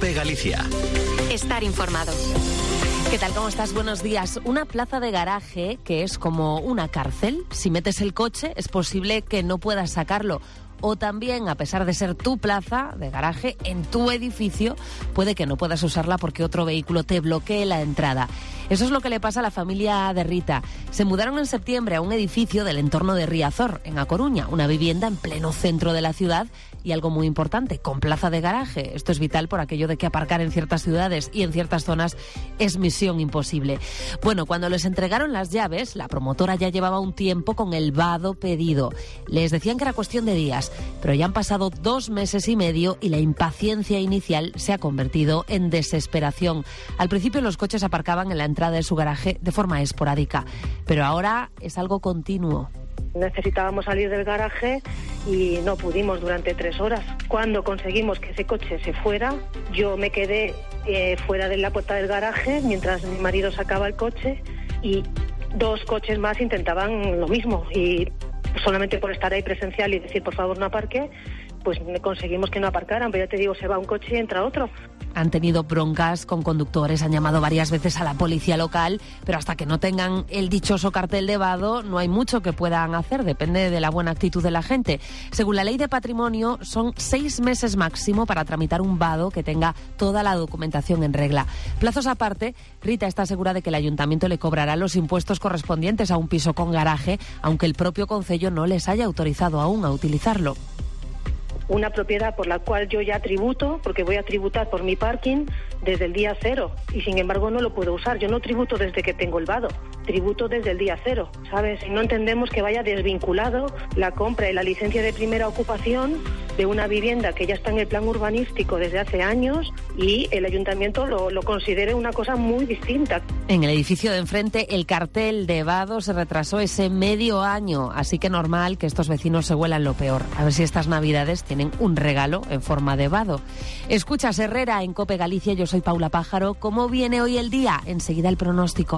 COPE Galicia. Estar informado. ¿Qué tal? ¿Cómo estás? Buenos días. Una plaza de garaje que es como una cárcel. Si metes el coche es posible que no puedas sacarlo. O también, a pesar de ser tu plaza de garaje, en tu edificio, puede que no puedas usarla porque otro vehículo te bloquee la entrada. Eso es lo que le pasa a la familia de Rita. Se mudaron en septiembre a un edificio del entorno de Riazor, en A Coruña, una vivienda en pleno centro de la ciudad y algo muy importante, con plaza de garaje. Esto es vital por aquello de que aparcar en ciertas ciudades y en ciertas zonas es misión imposible. Bueno, cuando les entregaron las llaves, la promotora ya llevaba un tiempo con el vado pedido. Les decían que era cuestión de días, pero ya han pasado 2 meses y medio y la impaciencia inicial se ha convertido en desesperación. Al principio los coches aparcaban en la entrada de su garaje de forma esporádica, pero ahora es algo continuo. Necesitábamos salir del garaje y no pudimos durante 3 horas. Cuando conseguimos que ese coche se fuera, yo me quedé fuera de la puerta del garaje mientras mi marido sacaba el coche y 2 coches más intentaban lo mismo. Y solamente por estar ahí presencial y decir por favor no aparque, pues conseguimos que no aparcaran. Pero ya te digo, se va un coche y entra otro. Han tenido broncas con conductores, han llamado varias veces a la policía local, pero hasta que no tengan el dichoso cartel de vado no hay mucho que puedan hacer, depende de la buena actitud de la gente. Según la ley de patrimonio, son 6 meses máximo para tramitar un vado que tenga toda la documentación en regla. Plazos aparte, Rita está segura de que el ayuntamiento le cobrará los impuestos correspondientes a un piso con garaje, aunque el propio concello no les haya autorizado aún a utilizarlo. Una propiedad por la cual yo ya tributo, porque voy a tributar por mi parking desde el día 0 y sin embargo no lo puedo usar. Yo no tributo desde que tengo el vado, tributo desde el día 0, ¿sabes? Y no entendemos que vaya desvinculado la compra y la licencia de primera ocupación de una vivienda que ya está en el plan urbanístico desde hace años y el ayuntamiento lo considere una cosa muy distinta. En el edificio de enfrente el cartel de vado se retrasó ese medio año, así que normal que estos vecinos se huelan lo peor. A ver si estas navidades tienen un regalo en forma de vado. Escuchas Herrera en COPE Galicia, yo soy Paula Pájaro. ¿Cómo viene hoy el día? Enseguida el pronóstico.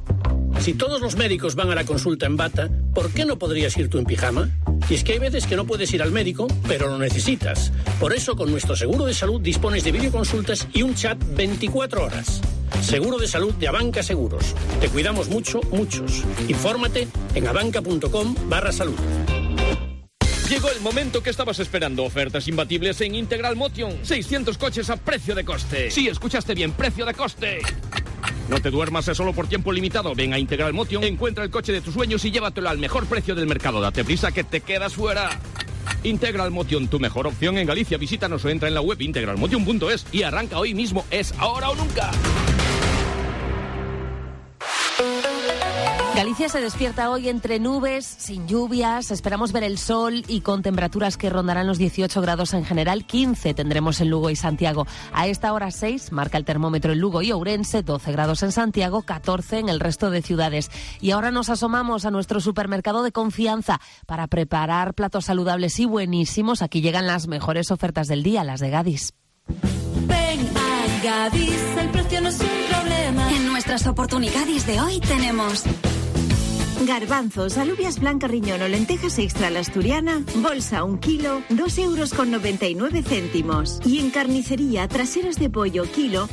Si todos los médicos van a la consulta en bata, ¿por qué no podrías ir tú en pijama? Y es que hay veces que no puedes ir al médico, pero lo necesitas. Por eso, con nuestro seguro de salud dispones de videoconsultas y un chat 24 horas. Seguro de salud de Abanca Seguros. Te cuidamos mucho, muchos. Infórmate en abanca.com/salud. Llegó el momento que estabas esperando. Ofertas imbatibles en Integral Motion. 600 coches a precio de coste. Sí, escuchaste bien, precio de coste. No te duermas, es solo por tiempo limitado. Ven a Integral Motion, encuentra el coche de tus sueños y llévatelo al mejor precio del mercado. Date prisa que te quedas fuera. Integral Motion, tu mejor opción en Galicia. Visítanos o entra en la web integralmotion.es y arranca hoy mismo. Es ahora o nunca. Galicia se despierta hoy entre nubes, sin lluvias, esperamos ver el sol y con temperaturas que rondarán los 18 grados en general, 15 tendremos en Lugo y Santiago. A esta hora 6 marca el termómetro en Lugo y Ourense, 12 grados en Santiago, 14 en el resto de ciudades. Y ahora nos asomamos a nuestro supermercado de confianza para preparar platos saludables y buenísimos. Aquí llegan las mejores ofertas del día, las de Gadis. Ven a Gadis, el precio no es un problema. En nuestras oportunidades de hoy tenemos garbanzos, alubias blanca riñón o lentejas extra a la asturiana, bolsa 1 kilo, 2,99 euros. Y en carnicería, traseras de pollo kilo,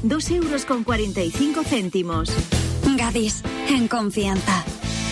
2,45 euros. Gadis, en confianza.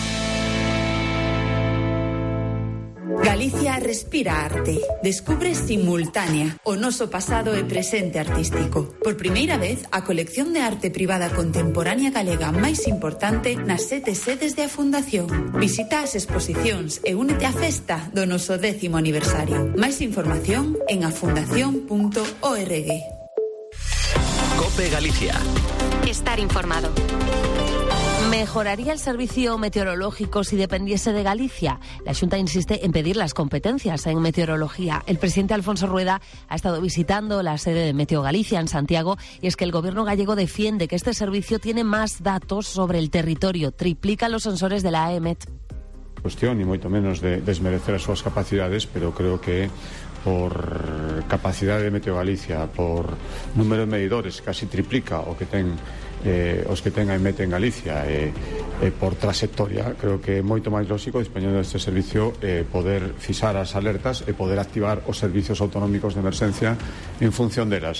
Galicia respira arte. Descubre Simultánea, o noso pasado e presente artístico. Por primeira vez, a colección de arte privada contemporánea galega máis importante nas 7 sedes de a Fundación. Visita as exposicións e únete á festa do noso 10º aniversario. Máis información en afundación.org. COPE Galicia. Estar informado. ¿Mejoraría el servicio meteorológico si dependiese de Galicia? La Xunta insiste en pedir las competencias en meteorología. El presidente Alfonso Rueda ha estado visitando la sede de Meteo Galicia en Santiago y es que el gobierno gallego defiende que este servicio tiene más datos sobre el territorio, triplica los sensores de la AEMET. Cuestión, ni moito menos de desmerecer as súas capacidades, pero creo que por capacidade de Meteo Galicia, por número de medidores, casi triplica o que ten os que ten a EMET en Galicia por trayectoria, creo que é moito máis lógico dispoñendo deste servicio poder fixar as alertas e poder activar os servicios autonómicos de emerxencia en función delas.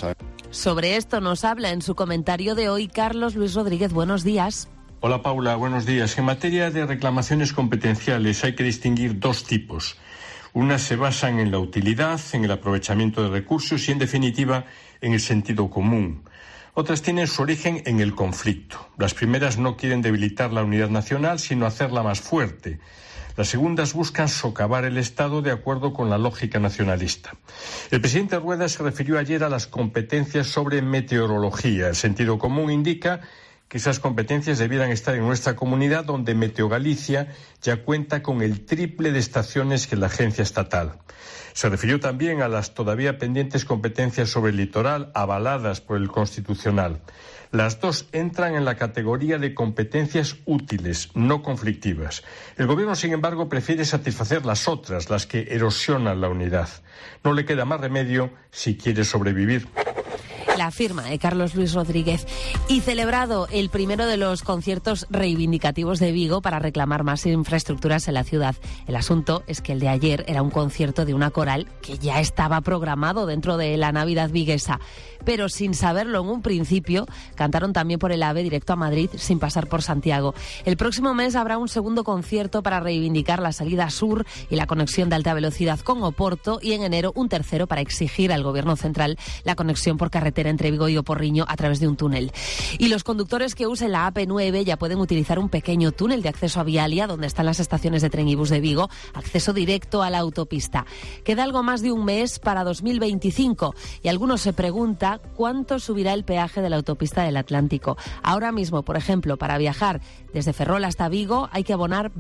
Sobre esto nos habla en su comentario de hoy Carlos Luis Rodríguez. Buenos días. Hola Paula, buenos días. En materia de reclamaciones competenciales hay que distinguir dos tipos. Unas se basan en la utilidad, en el aprovechamiento de recursos y, en definitiva, en el sentido común. Otras tienen su origen en el conflicto. Las primeras no quieren debilitar la unidad nacional, sino hacerla más fuerte. Las segundas buscan socavar el Estado de acuerdo con la lógica nacionalista. El presidente Rueda se refirió ayer a las competencias sobre meteorología. El sentido común indica que esas competencias debieran estar en nuestra comunidad, donde Meteogalicia ya cuenta con el triple de estaciones que la agencia estatal. Se refirió también a las todavía pendientes competencias sobre el litoral, avaladas por el Constitucional. Las dos entran en la categoría de competencias útiles, no conflictivas. El Gobierno, sin embargo, prefiere satisfacer las otras, las que erosionan la unidad. No le queda más remedio si quiere sobrevivir. La firma de Carlos Luis Rodríguez. Y celebrado el primero de los conciertos reivindicativos de Vigo para reclamar más infraestructuras en la ciudad. El asunto es que el de ayer era un concierto de una coral que ya estaba programado dentro de la Navidad viguesa. Pero sin saberlo en un principio, cantaron también por el AVE directo a Madrid sin pasar por Santiago. El próximo mes habrá un segundo concierto para reivindicar la salida sur y la conexión de alta velocidad con Oporto, y en enero un tercero para exigir al Gobierno central la conexión por carretera entre Vigo y Oporriño a través de un túnel. Y los conductores que usen la AP9 ya pueden utilizar un pequeño túnel de acceso a Vialia, donde están las estaciones de tren y bus de Vigo, acceso directo a la autopista. Queda algo más de un mes para 2025 y algunos se preguntan cuánto subirá el peaje de la autopista del Atlántico. Ahora mismo, por ejemplo, para viajar desde Ferrol hasta Vigo hay que abonar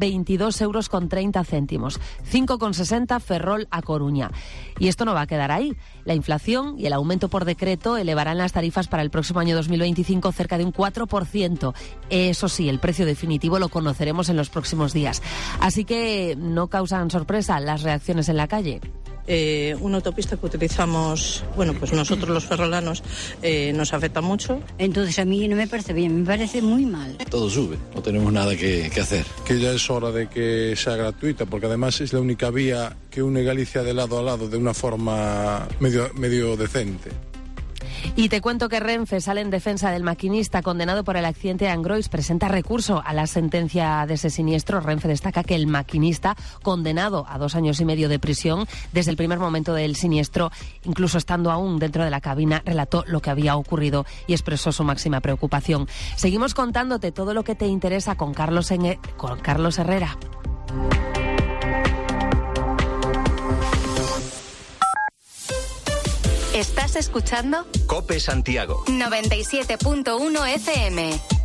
22,30 €, 5,60 Ferrol a Coruña. Y esto no va a quedar ahí. La inflación y el aumento por decreto elevarán las tarifas para el próximo año 2025 cerca de un 4%. Eso sí, el precio definitivo lo conoceremos en los próximos días. Así que no causan sorpresa las reacciones en la calle. Una autopista que utilizamos, pues nosotros los ferrolanos, nos afecta mucho. Entonces a mí no me parece bien, me parece muy mal. Todo sube, no tenemos nada que hacer. Que ya es hora de que sea gratuita, porque además es la única vía que une Galicia de lado a lado de una forma medio decente. Y te cuento que Renfe sale en defensa del maquinista condenado por el accidente de Angrois. Presenta recurso a la sentencia de ese siniestro. Renfe destaca que el maquinista, condenado a 2 años y medio de prisión, desde el primer momento del siniestro, incluso estando aún dentro de la cabina, relató lo que había ocurrido y expresó su máxima preocupación. Seguimos contándote todo lo que te interesa con Carlos Herrera. ¿Estás escuchando? COPE Santiago 97.1 FM.